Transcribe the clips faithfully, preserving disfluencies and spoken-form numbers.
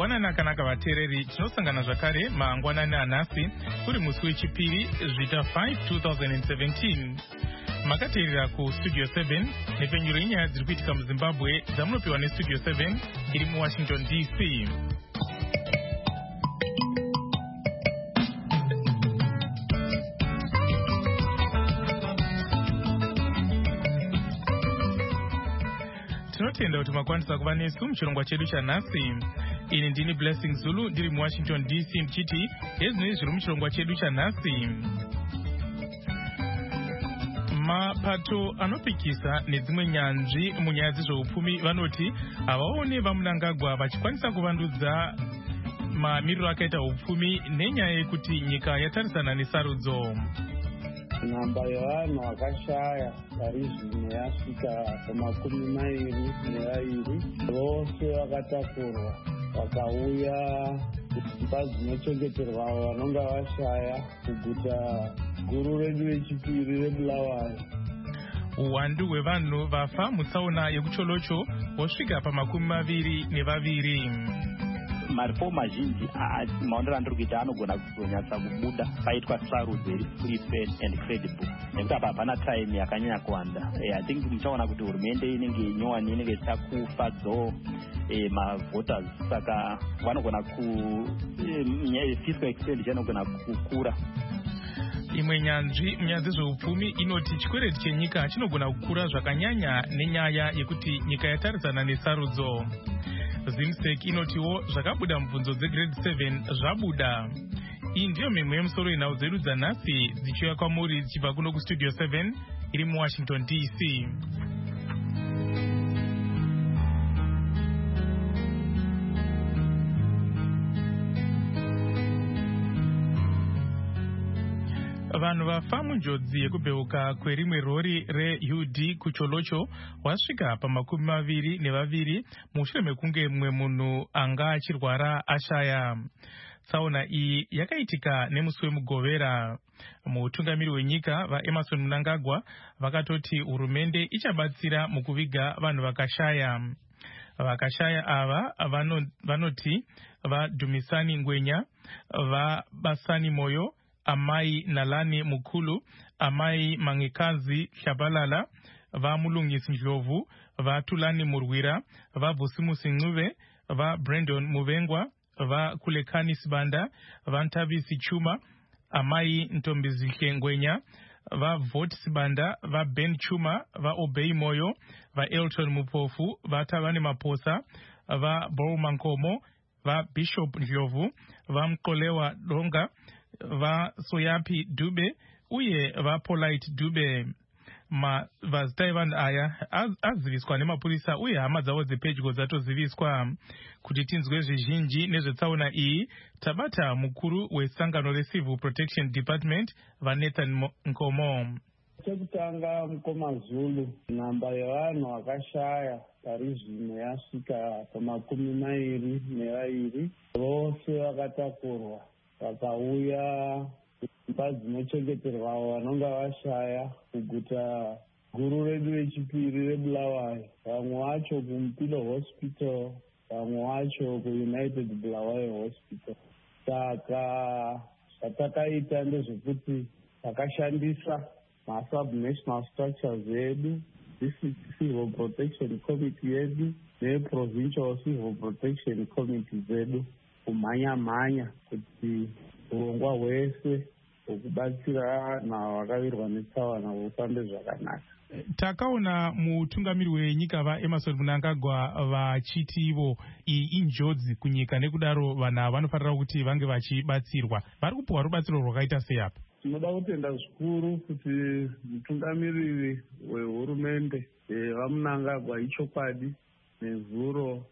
Mangwanani akanaka vateereri, tinosangana zvakare mangwanani anhasi kuri musi wechipiri zvita five twenty seventeen. Makateerera kustudio seven nepfenyuro yenyaya dziri kuitika muZimbabwe dzamunopiwa nestudio seven iri muWashington D C. Tinotenda kuti makwanisa kuva nesu muchirongwa chedu chanhasi. Ini ndini Blessing Zulu ndiri muWashington D C ndichiti ezvinoi zviri muchirongwa chedu chanhasi. Mapato anopikisa nedzimwe nyanzvi munyaya dzezveupfumi vanoti havaone vaMnangagwa vachikwanisa kuvandudza mamiriro akaita upfumi nenyaya yekuti nyika yatarisana nesarudzo. Namba yevanhu vakashaya pari zvino yasvika pamakumi mairi nevairi. Vose vakatakurwa vakauya kudzimba dzinochengeterwa vanonga vashaya kuguta guru redu rechipiri reBulawayo. Uwandu hwevanhu vafa mutsaona yekucholocho hosvika pamakumi maviri nevaviri. Marifo mazhinji maondero andiri kuita anogona kuzonyatsa kubuda paitwa sarudzo iri free, fair and credible, nekuti apa hapana time yakanyanya kuwanda. I think muchaona kuti hurumende inenge nyowani inenge ichida kufadzawo mavoters, saka vanogona ku fiscal expenditure inogona kukura. Imwe nyanzvi munyaya dzezveupfumi inoti chikwereti chenyika chinogona kukura zvakanyanya nenyaya yekuti nyika yatarisana nesarudzo. Zimsec inotiwo zvakabuda mubvunzo dzegrade seven zvabuda. Iyi ndiyo mimwe yemusoro yenhau dzedu dzanhasi dzichiuya kwamuri dzichibva kuno kustudio seven iri muWashington D C. Vanhu vafa munjodzi yekubheuka kwerimwe rori reU D kucholocho wasvika pamakumi maviri nevaviri mushure mekunge mumwe munhu anga achirwara ashaya. Tsaona iyi yakaitika nemusi wemugovera. Mutungamiri wenyika vaEmmerson Mnangagwa vakatoti hurumende ichabatsira mukuviga vanhu vakashaya. Vakashaya ava vanoti vaDhumisani Ngwenya, vaBasani Moyo, Amai Nalani Mukulu, Amai Mangikazi Shabalala, va Mulungisi Ndlovu, va Tulani Murwira, va Vusimusi Ncube, va Brandon Muvengwa, va Kulekani Sibanda, va Ntavisi Chuma, Amai Ntombizike Ngwenya, va Voti Sibanda, va Ben Chuma, va Obei Moyo, va Elton Mupofu, va Tavani Maposa, va Bou Mankomo, va Bishop Ndlovu, va Mkolewa Donga, va Soyapi Dube uye va Polite Dube. Ma vazitai vanhu aya aziviswa nemapurisa uye hama dzavo dzepedyo dzatoziviswa. Kuti tinzwe zvizhinji nezvetsaona iyi tabata mukuru wesangano reCivil Protection Department vaNathan Nkomo. Chekutanga mukoma Zulu, namba yevanhu vakashaya pari zvino yasvika pamakumi mairi nevairi. Vose vakatakurwa vakauya kudzimba dzinochengeterwa vanonga vashaya kuguta guru redu rechipiri reBulawayo. Vamwe vacho kuMupilo Hospital, vamwe vacho kuUnited Bulawayo Hospital. Saka zvatakaita ndezvekuti takashandisa masubnational structures edu, District Civil Protection Committee yedu neProvincial Civil Protection Committee zedu kumhanya-mhanya kuti urongwa hwese hwekubatsira vanhu vakavirwa netsaona hufambe zvakanaka. Takaona mutungamiri wenyika vaEmmerson Mnangagwa vachiti ivo iyi injodzi kunyika nekudaro vanhu vanofanira kuti vange vachibatsirwa. Vari kupiwa rubatsiro rwakaita sei apa? Tinoda kutenda zvikuru kuti mutungamiriri wehurumende vaMnangagwa ichokwadi nezuro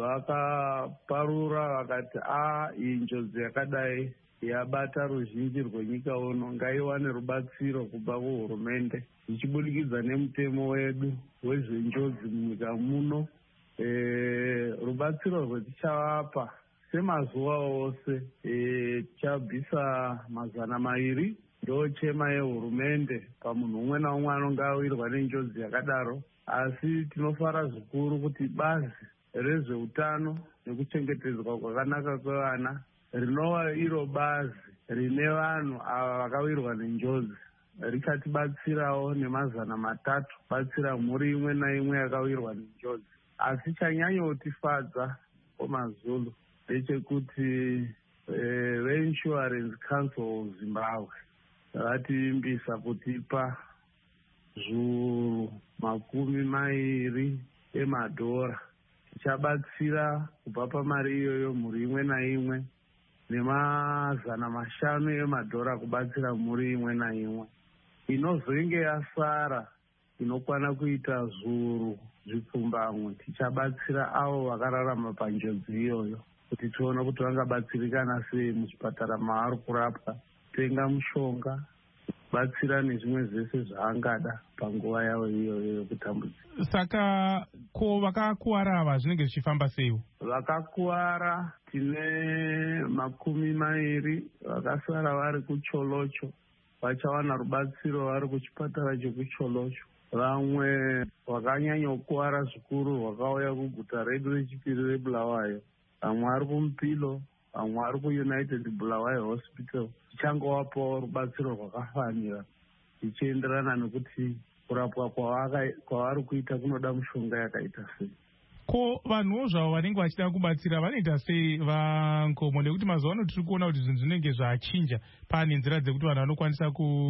vakaparura vakati a iyi njodzi yakadai yabata ruzhinji rwenyika uno ngaiwane rubatsiro kubva kuhurumende ichibudikidza nemutemo wedu wezvenjodzi munyika muno. E, rubatsiro rwetichavapa semazuva ose tichabvisa mazana mairi ndo chema yehurumende pamunhu umwe naumwe anonga awirwa nenjodzi yakadaro. Asi tinofara zvikuru kuti bazi rezveutano nekuchengetedzwa kwakanaka kwevana, rinova iro bazi rine vanhu ava vakawirwa nenjodzi, richatibatsirawo nemazana matatu batsira mhuri imwe naimwe yakawirwa nenjodzi. Asi chanyanyotifadza kwamazulu ndechekuti veinsurance council of Zimbabwe vakativimbisa kutipa zviuru makumi mairi emadhora. Tichabatsira kubva pamari iyoyo mhuri imwe naimwe nemazana mashanu emadhora kubatsira mhuri imwe naimwe. Inozenge yasara inokwana kuita zviuru zvipfumbamwe tichabatsira avo vakararama panjodzi iyoyo kuti tione kuti vangabatsirikana sei muchipatara maari kurapwa, tenga mushonga, batsira nezvimwe zvese zvaangada panguva yavo iyoyo yokutambudzika. Saka ko vakakuwara ava zvinenge zvichifamba seiwo? Vakakuwara tine makumi mairi vakasara vari kuCholocho, vachawana rubatsiro vari kuchipatara chekuCholocho. Vamwe vakanyanyokuwara zvikuru vakauya kuguta redu rechipiri reBulawayo, vamwe vari kuMupilo, vamwe vari kuUnited Bulawayo Hospital. Tichangovapawo rubatsiro rwakafanira zvichienderana nekuti kurapwa kwavari kuita kunoda mushonga yakaita sei. Ko vanhuwo zvavo vanenge vachida kubatsira vanoita sei vaNkomo? Nekuti mazuva ano tiri kuona kuti zvinhu zvinenge zvachinja. Pane nzira dzekuti vanhu vanokwanisa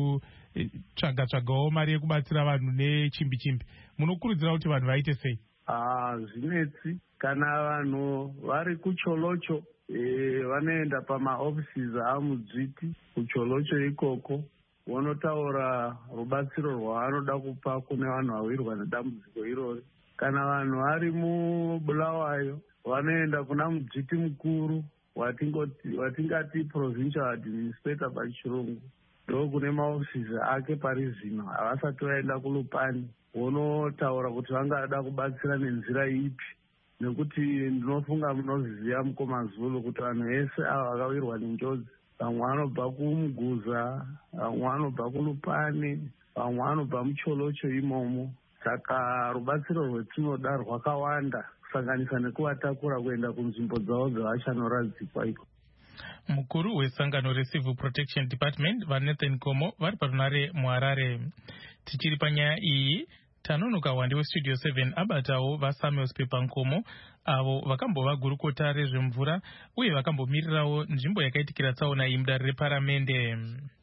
kutsvaga tsvagawo mari yekubatsira vanhu nechimbi chimbi. Munokurudzira kuti vanhu vaite sei? Ah, zvinetsi kana vanhu vari kuCholocho e, vanoenda pamaoffices aMudzviti kuCholocho ikoko vonotaura rubatsiro rwavanoda kupa kune vanhu vawirwa nedambudziko irori. Kana vanhu vari muBulawayo vanoenda kuna Mudzviti mukuru watingati provincial administrator pachirungu, ndo kune maoffices ake pari zvino. Havasati vaenda kuLupani vonotaura kuti vangada kubatsira nenzira ipi, nekuti ndinofunga munoziva Mukoma Zulu kuti vanhu vese ava vakawirwa nenjodzi, vamwe vanobva kuMuguza, vamwe vanobva kuLupani, vamwe vanobva muCholocho imomo. Saka rubatsiro rwetinoda rwakawanda kusanganisa nekuvatakura kuenda kunzvimbo dzavo dzavachanoradzikwa iko. Mukuru wesangano reCivil Protection Department vaNathan Komo vari parunare muHarare. Tichiri panyaya iyi, Tanonoka Wande weStudio seven abatawo vaSamuels Pepankomo avo vakambova gurukota rezvemvura uye vakambomirirawo nzvimbo yakaitikira tsaona iyi mudare reparamende.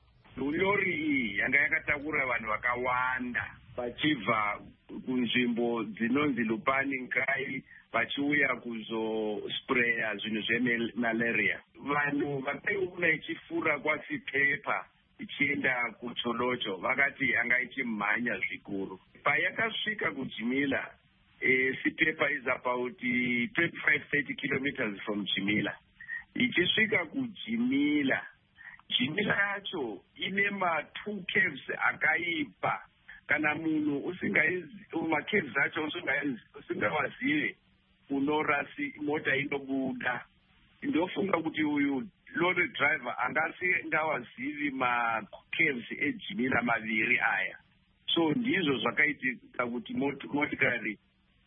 Rori iyi yanga yakatakura vanhu vakawanda vachibva kunzvimbo dzinonzi Lupani, Nkai, vachiuya kuzospreya zvinhu zvemalaria. Vanhu vakaiona ichifura kwaSitepa ichienda kuCholocho vakati anga ichimhanya zvikuru. Payakasvika kuJimila, e, Sitepa is about twenty-five to thirty kilometers from Jimila. Ichisvika kuJimila, Jimila yacho ine ma-two caves akaipa. Kana munhu usingaizi macaves acho usingawazive unorasi mota inobuda. Ndofunga kuti uyu lorry driver angasingawazivi macaves eJimila maviri aya. So ndizvo zvakaitika kuti motikari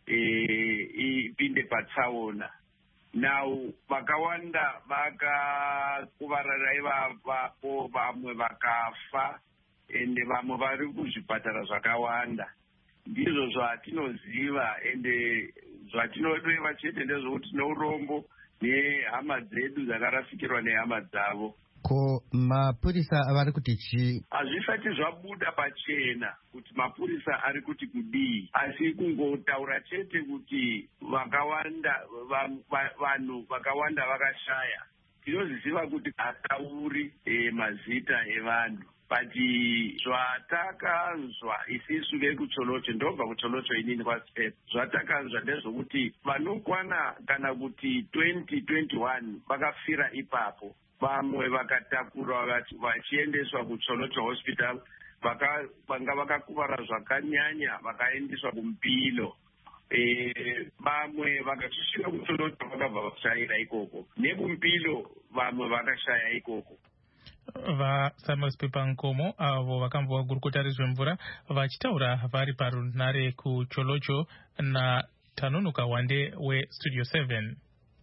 ipinde patsaona. Now vakawanda vakakuvarara ivapo, vamwe vakafa ende vamwe vari kuzvipatara zvakawanda. Ndizvo zvatinoziva ende zvatinoreva chete ndezvokuti neurombo nehama dzedu dzakarasikirwa nehama dzavo. Ko mapurisa avari kuti chi? Hazvisati zvabuda pachena kuti mapurisa ari kuti kudii, asi kungotaura chete kuti vakawanda vanhu vakawanda vakashaya. Tinoziva kuti hatauri e, mazita evanhu. Bati zvatakanzwa isisu vekuCholocho, ndobva kuCholocho inini kwaSitepa, zvatakanzwa ndezvokuti vanokwana kana kuti twenty twenty-one vakafira ipapo. Vamwe vakatakurwa vachiendeswa kuCholocho hospital, vanga vakakuvara zvakanyanya vakaendeswa kuMupilo. E, vamwe vakachisvika kuCholocho vakabva vashayira ikoko, nekuMupilo vamwe vakashaya ikoko. VaSamuels Pepankomo avo vakambova gurukota rezvemvura vachitaura vari parunare kuCholocho na Tanonoka Wande weStudio seven.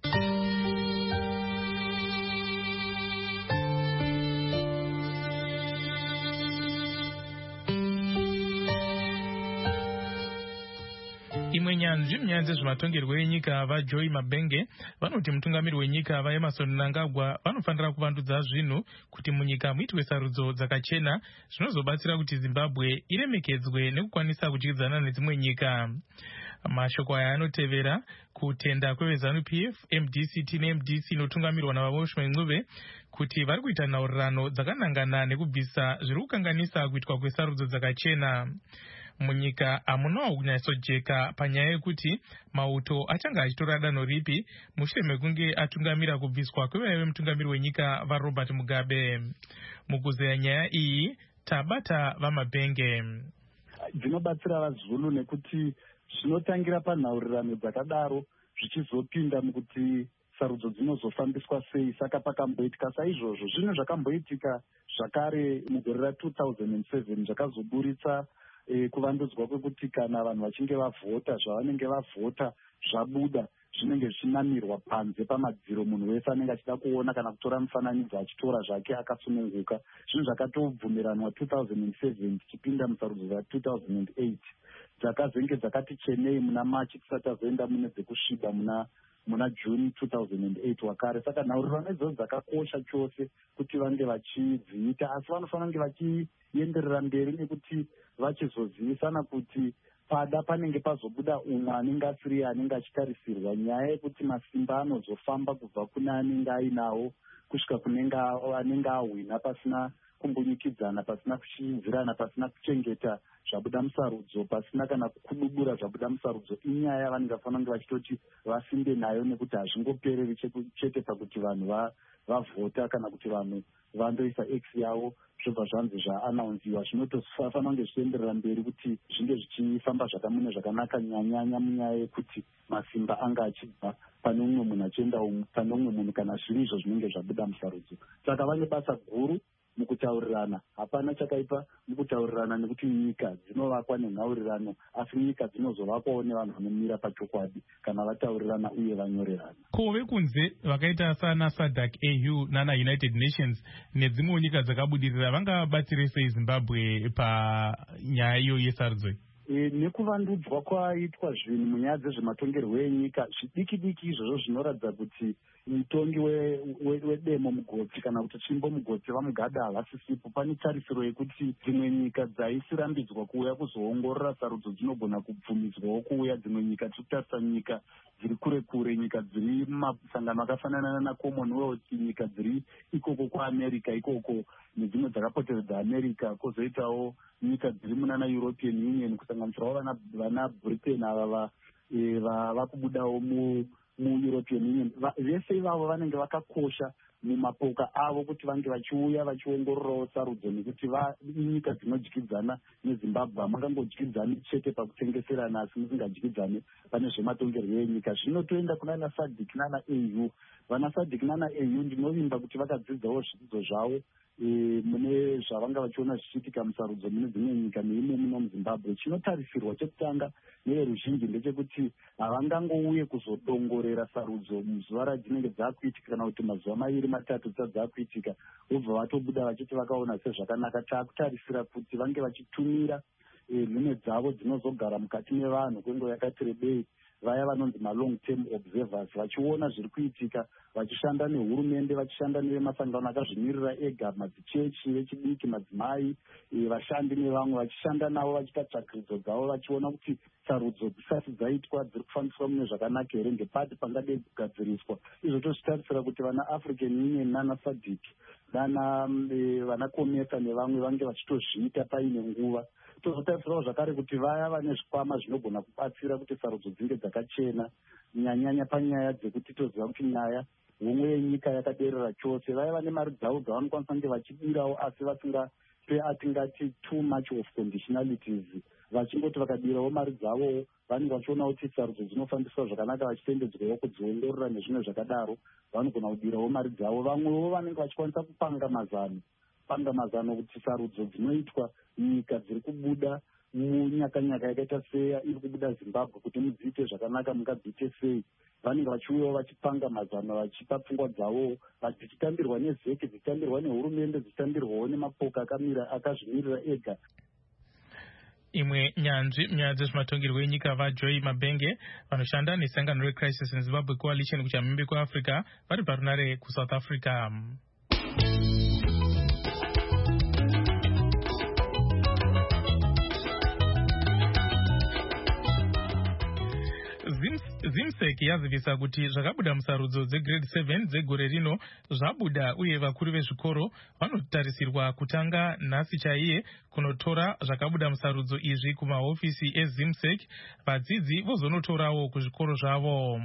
Imwe nyanzi mnyanzi zvimatongerwo enyika vaJoy Mabenge vanoti mutungamiri wenyika vaEmmerson Mnangagwa vanofanira kuvandudza zvinhu kuti munyika muitwe sarudzo dzakachena zvinozobatsira kuti Zimbabwe iremekedzwe nekukwanisa kudyidzana nedzimwe nyika. Mashoko aya anotevera kutenda kwevezanu P F, M D C T ne M D C inotungamirwa navaBoshman Ncube kuti vari kuita nhaurirano dzakanangana nekubvisa zviri kukanganisa kuitwa kwesarudzo dzakachena. Munyika hamunawo kunyatsojeka panyaya yekuti mauto achanga achitora danho ripi mushure mekunge atungamira kubviswa kwevaive vemutungamiri wenyika vaRobert Mugabe. Mukuzeya nyaya iyi tabata vaMabenge. Dzinobatsira vaZulu nekuti zvinotangira panhaurirano dzakadaro zvichizopinda mukuti sarudzo dzinozofambiswa sei. Saka pakamboitika saizvozvo zvinhu zvakamboitika zvakare mugore ra two thousand seven zvakazoburitsa E, kuvandudzwa kwekuti kana vanhu vachinge vavhota zvavanenge vavhota zvabuda zvinenge zvichinamirwa panze pamadziro, munhu wese anenge achida kuona kana kutora mufananidzo achitora zvake akasununguka. Zvinhu zvakatobvumiranwa two thousand seven tichipinda musarudzo za two thousand eight dzakazenge dzakati chenei muna Machi tisati tazoenda mune dzekusviba muna muna June two thousand eight wakare. Saka nhaurirano idzodzo dzakakosha chose kuti vange vachidziita, asi vanofanira kunge vachienderera mberi nekuti vachizozivisana kuti pada panenge pazobuda umwe anenge asiri anenge achitarisirwa. Nyaya yekuti masimba anozofamba kubva kune anenge ainawo kusvika kunenge anenge ahwina pasina kumbunyikidzana, pasina kuchinzirana, pasina kuchengeta zvabuda musarudzo, pasina kana kudubura zvabuda musarudzo, inyaya yavanenge vafanira kunge vachitoti vasinde nayo nekuti hazvingopereri chete pakuti vanhu vavhota kana kuti vanhu vandoisa X yavo zvobva zvanzi zvaanaunziwa. Zvinotofanira kunge zvichienderera mberi kuti zvinge zvichifamba zvakamune zvakanaka nyanyanya munyaya yekuti masimba anga achibva pane umwe munhu achienda pane umwe munhu kana zviri izvo zvinenge zvabuda musarudzo. Saka vane basa guru mukutaurirana. Hapana chakaipa mukutaurirana nekuti nyika dzinovakwa nenhaurirano, asi nyika dzinozovakwawo nevanhu vanomira pachokwadi kana vataurirana uye vanyorerana. Ko vekunze vakaita sana SADC A U nana United Nations nedzimwe nyika dzakabudirira vangabatsire sei Zimbabwe panyaya iyo yesarudzo? E, nekuvandudzwa kwaitwa zvinhu munyaya dzezvematongerwo enyika zvidiki diki izvozvo zvinoratidza kuti mutongi wedemo mugodzi kana kuti tsvimbo mugodzi vaMugabe havasisipo. Pane tarisiro yekuti dzimwe nyika dzaisirambidzwa kuuya kuzoongorora sarudzo dzinogona kubvumidzwawo kuuya. Dzimwe nyika tiri kutarisa nyika dziri kure kure, nyika dziri mumasangano akafanana naCommonwealth, nyika dziri ikoko kwaAmerica ikoko nedzimwe dzakapoteredza America, kwozoitawo nyika dziri munana European Union kusanganisirawo vana, vana Britain ava vava kubudawo mu mu-European Union. Vese ivavo vanenge vakakosha mumapoka avo kuti vange vachiuya vachiongororawo sarudzo nekuti nyika dzinodyidzana neZimbabwe hamangangodyidzani chete pakutengeserana asi musingadyidzani pane zvematongerwo enyika. Zvinotoenda kunana SADC nana A U. Vana SADC nana A U ndinovimba kuti vakadzidzawo zvidzidzo zvavo E, mune zvavanga vachiona zvichiitika musarudzo mune dzimwe nyika neimwe muno muZimbabwe. Chinotarisirwa chekutanga neveruzhinji ndechekuti havangangouye kuzodongorera sarudzo muzuva radzinenge dzakuitika kana kuti mazuva maviri matatu dzisati dzakuitika vobva vatobuda vachiti vakaona sezvakanaka. Taakutarisira kuti vange vachitumira nhume dzavo dzinozogara mukati mevanhu kwenguva yakati rebei, vaya vanonzi malong term observers, vachiona zviri kuitika, vachishanda nehurumende, vachishanda nevemasangano akazvimirira ega, madzichechi vechidiki, madzimai, vashandi nevamwe, vachishanda navo vachiita tsvakiridzo dzavo, vachiona kuti sarudzo dzisati dzaitwa dziri kufambiswa mune zvakanaka here, ngepati pangadei kugadziriswa. Izvo tozvitarisira kuti vana African Union nana SADC nana vana COMESA nevamwe vange vachitozviita paine nguva. Tozotarisirawo zvakare kuti vaya vane zvikwama zvinogona kubatsira kuti sarudzo dzinge dzakachena, nyanyanya panyaya dzekuti toziva kuti nyaya humwe yenyika yakaderera chose. Vaya vane mari dzavo dzavanokwanisa kunge vachidirawo asi vasingape atingati too much of conditionalities, vachingoti vakadirawo mari dzavo vanenge vachionawo kuti sarudzo dzinofambiswa zvakanaka, vachitendedzwawo kudziongorora nezvimwe zvakadaro, vanogona kudirawo mari dzavo. Vamwewo vanenge vachikwanisa kupanga mazano panga mazano kuti sarudzo dzinoitwa nyika dziri kubuda munyakanyaka yakaita seya iri kubuda Zimbabwe kuti mudziite zvakanaka mungadziite sei. Vanenge vachiuyawo vachipanga mazano vachipa pfungwa dzavo vachitambirwa nezeki dzichitambirwa nehurumende dzichitambirwawo nemapoka akamira akazvimirira ega. Imwe nyanzvi nyaya dzezvematongerwo enyika vaJoy Mabenge vanoshanda nesangano reCrisis in Zimbabwe Coalition kuchamhembe kuAfrica vari parunare kuSouth Africa. Zimsek yazivisa kuti zvakabuda musarudzo dzegrade seven dzegore rino zvabuda uye vakuru vezvikoro vanotarisirwa kutanga nhasi chaiye kunotora zvakabuda musarudzo izvi kumahofisi eZimsek, vadzidzi vozonotorawo kuzvikoro zvavo.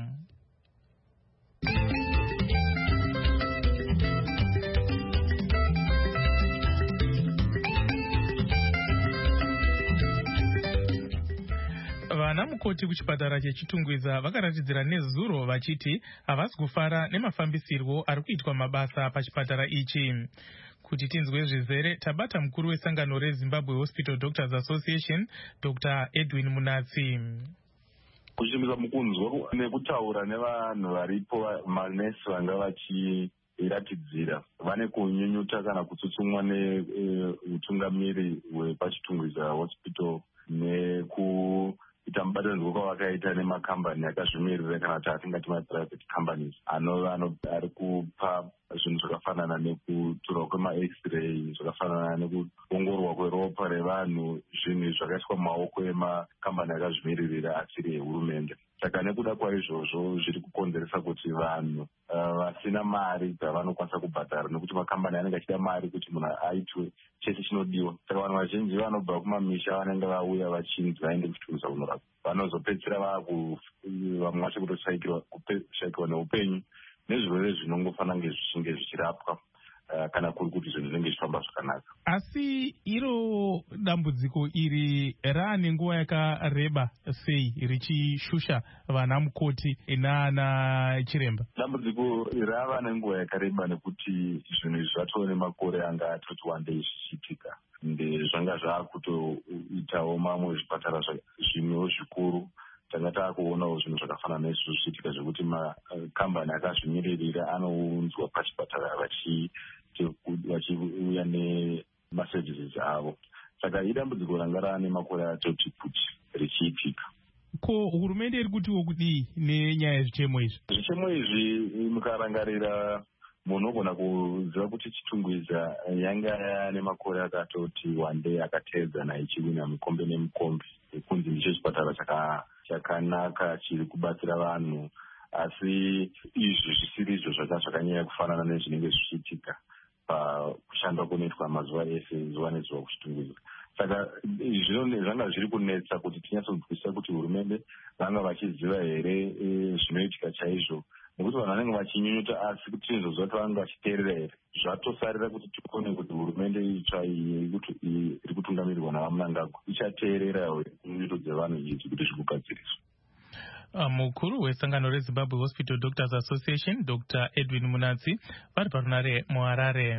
Vana mukoti kuchipatara chechitungwiza vakaratidzira nezuro vachiti havasi kufara nemafambisirwo ari kuitwa mabasa pachipatara ichi. Kuti tinzwe zvizere tabata mukuru wesangano reZimbabwe Hospital Doctors Association Doctor Edwin Munatsi. Kuchimisa mukunzwa nekutaura nevanhu varipo manesi vanga vachiratidzira vane kunyunyuta kana kutsutsumwa neutungamiri hwepachitungwiza hospital neku ita mubatanidzwa kwavakaita nemakambani akazvimirira kana kuti atingati maprivate companies anova ari kupa zvinhu zvakafanana nekutorwa kwema-x-ray, zvakafanana nekuongororwa kweropa revanhu, zvinhu zvakaiswa mumaoko emakambani akazvimiririra asiri ehurumende. Saka nekuda kwaizvozvo zviri kukonzeresa kuti vanhu vasina mari dzavanokwanisa kubhadhara, nekuti makambani anenge achida mari kuti munhu aitwe chese chinodiwa. Saka vanhu vazhinji vanobva kumamisha vanenge vauya vachinzi vaende kuchitungwiza kunorapwa, vanozopedzisira vamwe vacho kutoshayikirwa neupenyu nezvirwere zvinongofana kunge zvichinge zvichirapwa kana kuri kuti zvinhu zvinenge zvichifamba zvakanaka. Asi iro dambudziko iri raane nguva yakareba sei richishusha vana mukoti nana chiremba? Dambudziko rava nenguva yakareba nekuti zvinhu izvi zvatove nemakore anga atoti wandei zvichiitika, zvanga zvaakutoitawo mamwe zvipatara zvimwewo zvikuru tanga taakuonawo zvinhu zvakafanana neizvo zvichiitika, zvekuti makambani akazvimiririra anounzwa pachipatara vachiuya nemaservices avo. Saka idambudziko ranga raane makore atoti kuti richiitika. Ko hurumende iri kutiwo kudii nenyaya yezvichemo izvi? Zvichemo izvi mukarangarira munhu ogona kuziva kuti chitungwiza yanga yaane makore akatoti wandei akateedzana ichiwina mukombe nemukombe kunzi ndicho chipatara chakanaka chiri kubatsira vanhu, asi izvi zvisirizvo zvaka zvakanyanya kufanana nezvinenge zvichiitika pakushanda kunoitwa mazuva ese zuva nezuva kuchitungwiza. Saka zvanga zviri kunetsa kuti tinyatsonzwisisa kuti hurumende vanga vachiziva here zvinoitika chaizvo, nekuti vanhu vanenge vachinyunyuta asi kuti tinozozva kuti vanga vachiteerera here. Zvatosarira kuti tione kuti hurumende itsva iri kutungamirirwa navaMnangagwa ichateerera nyunyuto dzevanhu idzi kuti zvikugadziriswa. Mukuru wesangano reZimbabwe Hospital Doctors Association Doctor Edwin Munatsi vari parunare muHarare.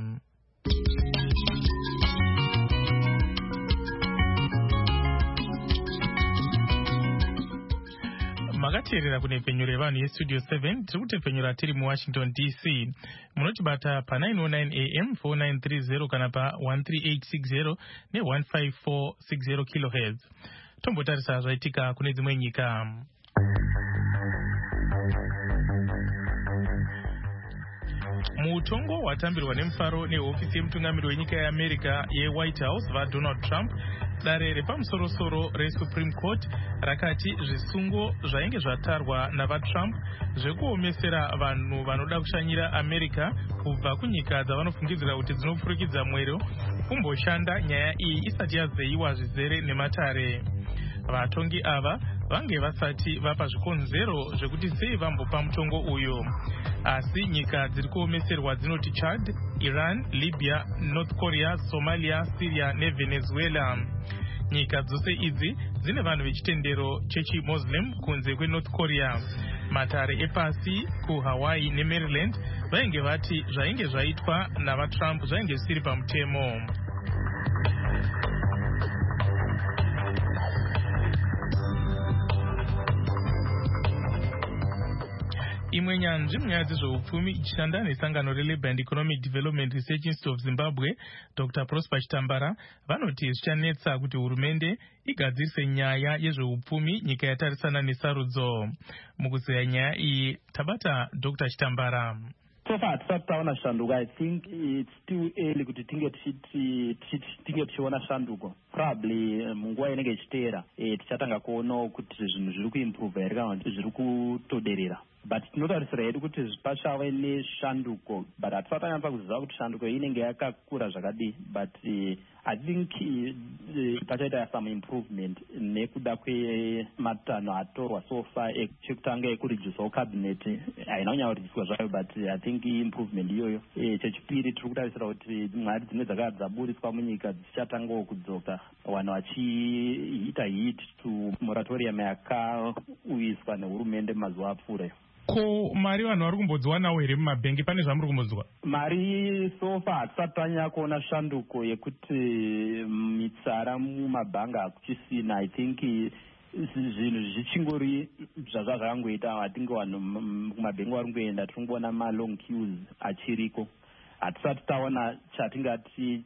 Makateerera kune penyu revanhu yestudio seven, tiri kutepfenyura tiri muWashington D C. Munotibata pa nine oh nine A M four nine three zero kana pa one three eight six zero ne one five four six zero kilohertz. Tombotarisa zvaitika kune dzimwe nyika. Mutongo watambirwa nemufaro nehofisi yemutungamiri wenyika yeAmerica yeWhite House vaDonald Trump, dare repamusoro-soro reSupreme Court rakati zvisungo zvainge zvatarwa navaTrump zvekuomesera vanhu vanoda kushanyira America kubva kunyika dzavanofungidzira kuti dzinopfurikidza mwero kumboshanda nyaya iyi isati yazeyiwa zvizere nematare. Vatongi ava vange vasati vapa zvikonzero zvekuti sei vambopa mutongo uyo, asi nyika dziri kuomeserwa dzinoti Chad, Iran, Libya, North Korea, Somalia, Syria neVenezuela. Nyika dzose idzi dzine vanhu vechitendero chechi-Muslim kunze kweNorth Korea. Matare epasi kuHawaii neMaryland vainge vati zvainge zvaitwa navaTrump zvainge zvisiri pamutemo. imwe nyanzvi munyaya dzezveupfumi ichishanda nesangano reLabour and Economic Development Research Institute of Zimbabwe, Doctor Prosper Chitambara, vanoti zvichanetsa kuti hurumende igadzirise nyaya yezveupfumi nyika yatarisana nesarudzo. Mukuzeya nyaya iyi tabata Doctor Chitambara. So far hatisati taona shanduko. I think it's too early kuti tinge tinge tichiona shanduko. Probably munguva inenge ichiteera tichatanga kuonawo kuti zvinhu zviri kuimprove here kana kuti zviri kutoderera. But tinotarisira hedu kuti pachave neshanduko, but hatisati tanyatsa kuziva kuti shanduko inenge yakakura zvakadii. But uh, I think uh, pachaita some improvement nekuda kwematanho atorwa so far chekutanga ekuredusawo cabinet haina kunyakuredusiwa zvayo, but I think improvement iyoyo. Chechipiri tiri kutarisira kuti mari dzimwe dzakanga dzaburiswa munyika dzichatangawo kudzoka, vanhu vachiita hit to moratorium yakauyiswa nehurumende mazuva apfuura. Ko mari vanhu vari kumbodziwanawo here mumabhengi? Pane zvamuri kumbodziwa? Mari so far hatisati tanyanya kuona shanduko yekuti mitsara mumabhanga hakuchisina. I think zvinhu zvichingori zvazva zvakangoita. I think vanhu kumabhengi vari kungoenda tiri kungoona malong queues achiriko. Hatisati taona chatingati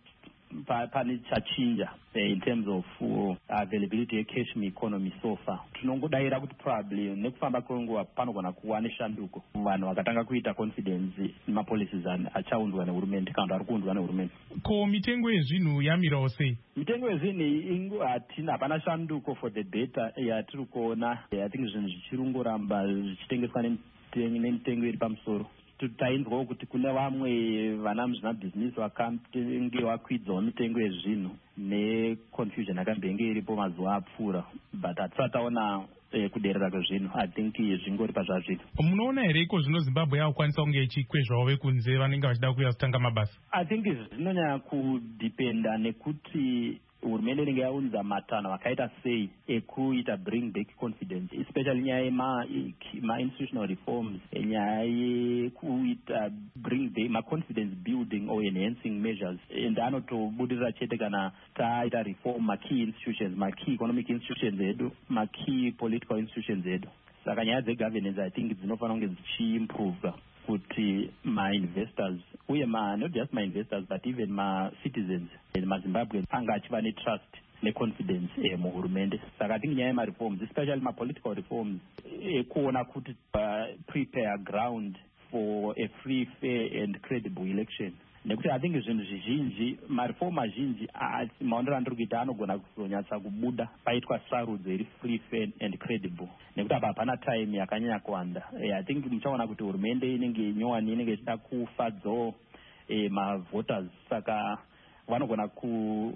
pane chachinja in terms of uh, availability yecash mueconomy so far. Tinongodayira kuti probably nekufamba kwenguva panogona kuva neshanduko, vanhu vakatanga kuita confidence nemapolicies achaunzwa nehurumende kana kuti ari kuunzwa nehurumende. Ko mitengo yezvinhu yamirawo sei? Mitengo yezvinhu hatina, hapana shanduko for the better yatiri kuona. I think zvinhu zvichiri kungoramba zvichitengeswa nemitengo iri pamusoro. Tainzwawo kuti kune vamwe vana muzvinabhizinisi vakatenge vakwidzawo mitengo yezvinhu neconfusion yakambenge iripo mazuva apfuura, but hatisati taona eh, kuderera kwezvinhu. I think zvingori pazvazvino. Munoona here iko zvino Zimbabwe yakukwanisa kunge ichikwezvawo vekunze vanenge vachida kuuya kutanga mabasa? I think zvinonyanya kudipenda nekuti hurumende inenge yaunza matanho akaita sei ekuita bring back confidence, especially nyaya yema-institutional reforms, nyaya yekuita bring back ma-confidence building or enhancing measures. And anotobudirira chete kana taita reform ma-key institutions, ma-key economic institutions edu, ma-key political institutions edu. Saka nyaya dzegovernance I think dzinofanira kunge dzichiimprovwa kuti ma-investors uye ma not just ma-investors but even ma-citizens maZimbabwe anga achiva ne-trust ne-confidence eh, muhurumende. Saka I think nyaya yema-reforms, especially ma-political reforms, ekuona kuti uh, prepare ground for a free, fair and credible election. Nekuti I think zvinhu zvizhinji marifomu mazhinji maonero andiri kuita anogona kuzonyatsa kubuda paitwa sarudzo iri free, fair and credible, nekuti apa hapana time yakanyanya kuwanda. I think muchaona kuti hurumende inenge nyowani inenge ichida kufadzawo eh, mavoters, saka vanogona ku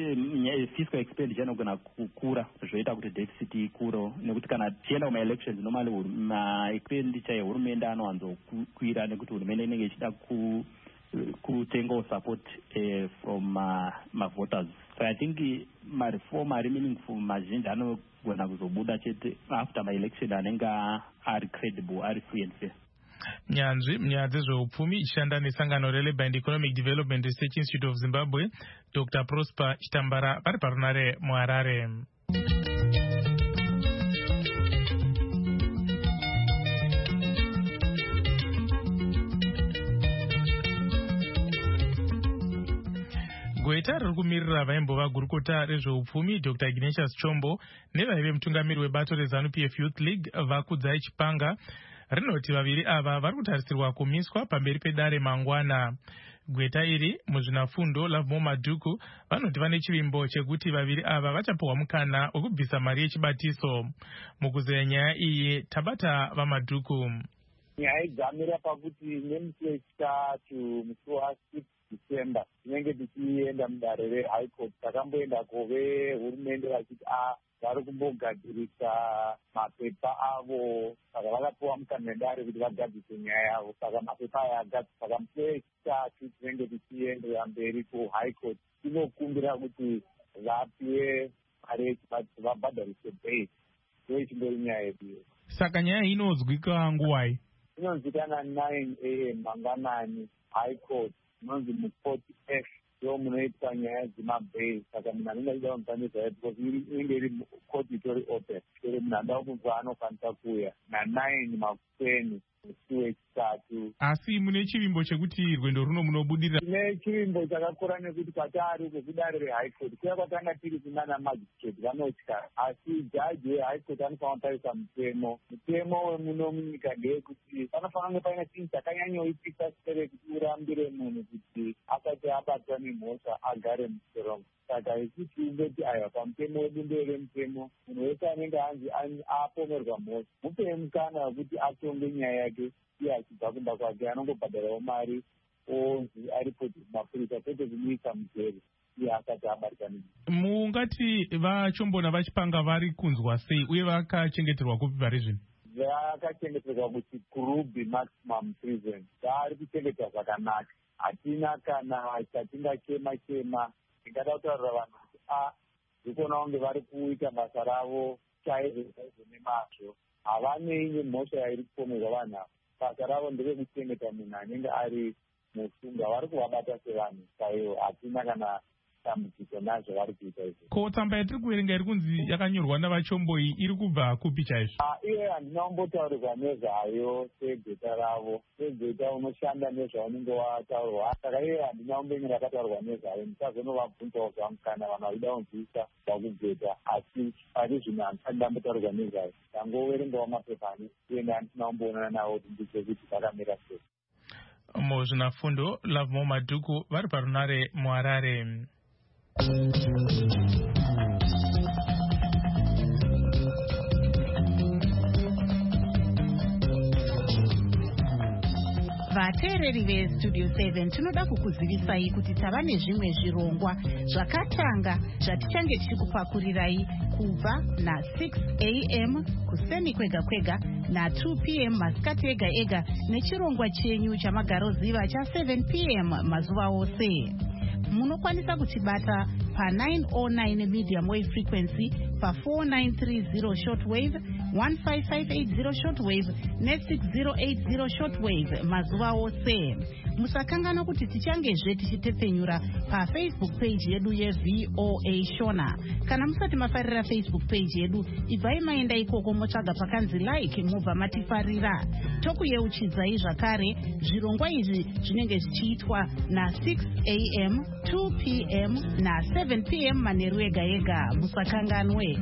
eh, fiscal expenditure inogona kukura zvoita kuti deficit ikuro, nekuti kana tienda kuma-elections normally ma-expenditure yehurumende anowanzokwira nekuti hurumende inenge ichida ku kutenga support uh, from uh, ma-voters. So I think ma-reform ari meaningful mazhinji anogona kuzobuda chete after ma-election anenge ari credible, ari free and fair. Nyanzvi munyaya dzezveupfumi ichishanda nesangano reLabour and Economic Development Research Institute of Zimbabwe, Doctor Prosper Chitambara vari parunare muHarare. Gweta riri kumirira vaimbova gurukota rezveupfumi Doctor Ignatius Chombo nevaive mutungamiri webato reZANU-P F Youth League Vakudzai Chipanga rinoti vaviri ava vari kutarisirwa kumiswa pamberi pedare mangwana. Gweta iri muzvinafundo Lovemore Madhuku vanoti vane chivimbo chekuti vaviri ava vachapiwa mukana wekubvisa mari yechibatiso. Mukuzeya nyaya iyi tabata vaMadhuku. Nyaya idzamira pakuti nemusi wechitatu musi wasix December tinenge tichienda mudare reHigh Court. Takamboenda kove hurumende vachiti a vari kumbogadzirisa mapepa avo, saka vakapiwa mukana nedare kuti vagadzise nyaya yavo. Saka mapepa aya agadzisa, saka musi wechitatu tinenge tichiendera mberi kuHigh Court tinokumbira kuti vapiwe mari yechibatiso vabhadharise bail. Ndo ichimbori nyaya yedu. Saka nyaya iyi inonzwika nguwai? Inonzwikana nine a m mangwanani High Court, inonzi mucourt F ndo munoitwa nyaya dzemabhail. Saka munhu anenge achida kumufanisa yacho because inenge iri court itori open, iri munhu anoda kunzwa anokwanisa kuuya nanine makweni musi wechitatu. Asi mune chivimbo chekuti rwendo runo munobudirira? Tine chivimbo chakakura nekuti kwatari kwekudare reHigh Court kuya kwatanga tiri kunana magistrate vanotya, asi jaji weHigh Court anofanira kutarisa mutemo. Mutemo wemuno munyika ndeyekuti panofanira kunge paine chinhu chakanyanyoipisa sere kuti urambire munhu kuti asati abatwa nemhosva agare mutorongo. Saka isuti ungoti aiwa pamutemo wedu ndeve mutemo, munhu wese anenge anzi apomerwa mhosva mupei mukana wekuti atonge nyaya yake iye achibva kumba kwake, anongobhadharawo mari onzi aripoti kumapurisa kwete kumuisa mujeri iye asati abatwa. Mungati vachombona vachipanga vari kunzwa sei uye vakachengeterwa kupi vari zvino? Vakachengeterwa kuti Kurubi Maximum Prison vari kuchengetwa zvakanaka. Hatina kana chatingachema chema. Ndingada kutaurira vanhu kuti a ndikuona kunge vari kuita basa ravo chaizvo chaizvo nemazvo. Havanei nemhosva yairi kupomerwa vanhu ava. Basa ravo nderekuchengeta munhu anenge ari musunga. Vari kuvabata sevanhu chaivo. Hatina kana dambudziko nazvo vari kuita izvo. Ko tsamba yatiri kuverenga iri kunzi yakanyorwa navachomboi iri kubva kupi chaizvo? Iye handina kumbotaurirwa nezvayo segeta ravo. Segeta unoshanda nezvaunenge wataurirwa. Saka iye handina kumbenye rakataurwa nezvayo. Ndisazonovabvunzawo zvamukana vanhu vaida kunzwisa zvakugeta. Asi pari zvino handisati ndambotaurirwa nezvayo. Ndangoverengawo mapepa ane uye handisina kumboonana navo kuti ndiche kuti vakamira sei. Muzvinafundo Lavmo Madhuku vari parunare muHarare. Vateereri veStudio seven tinoda kukuzivisai kuti tava nezvimwe zvirongwa zvakatanga zvatichange tichikupakurirai kubva na six a m kuseni kwega kwega na two p m masikati ega ega nechirongwa chenyu chamagaroziva cha seven p m mazuva ose. Munokwanisa kutibata pa nine oh nine medium wave frequency, pa four nine three zero shortwave, one five five eight zero shortwave ne six zero eight zero shortwave mazuva ose. Musakangana kuti tichangezve tichitepfenyura pa Facebook page yedu yeV O A Shona. Kana musati mafarira Facebook page yedu, ibvai maenda ikoko motsvaga pakanzi like mubva matifarira. Tokuyeuchidzai zvakare zvirongwa izvi zvinenge zvichiitwa na six a m, two p m na seven p m manheru ega ega. Musakanganwe.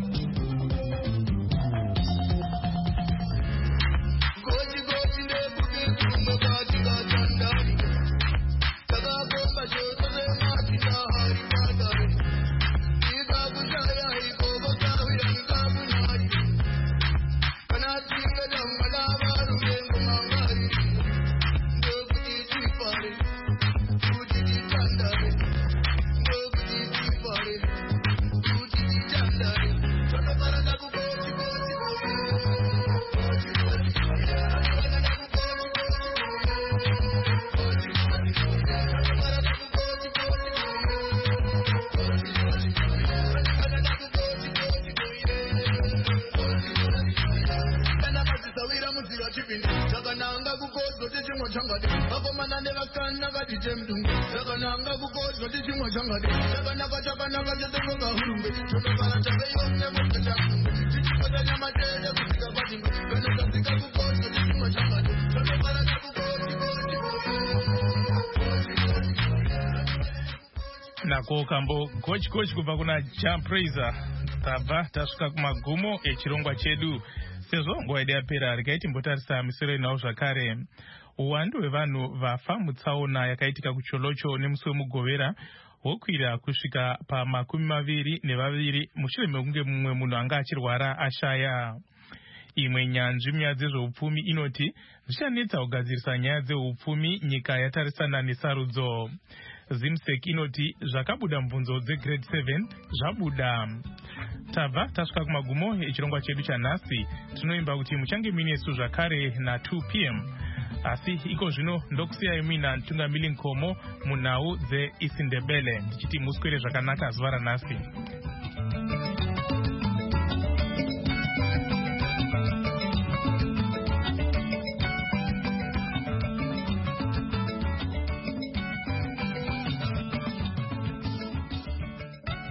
Nako kambo coach coach kubva kuna Jump Raiser tabva tasvika kumagumo echirongwa chedu. Sezvo nguva yedu yapera, regai timbotarisa misoro inawo zvakare. Uwandu hwevanhu vafa mutsaona yakaitika kuCholocho nemusi wemugovera hwokwira kusvika pamakumi maviri nevaviri mushure mekunge mumwe munhu anga achirwara ashaya. Imwe nyanzvi munyaya dzezveupfumi inoti zvichanetsa kugadzirisa nyaya dzeupfumi nyika yatarisana nesarudzo. Zimsek inoti zvakabuda mvunzo dzegrade seven zvabuda. Tabva tasvika kumagumo echirongwa chedu chanhasi. Tinoimba kuti muchange minesu zvakare na two p m Asi iko zvino ndokusiyai mina Ntungamili Nkomo munhau dzeIsindebele ndichiti muswere zvakanaka zuva ranhasi.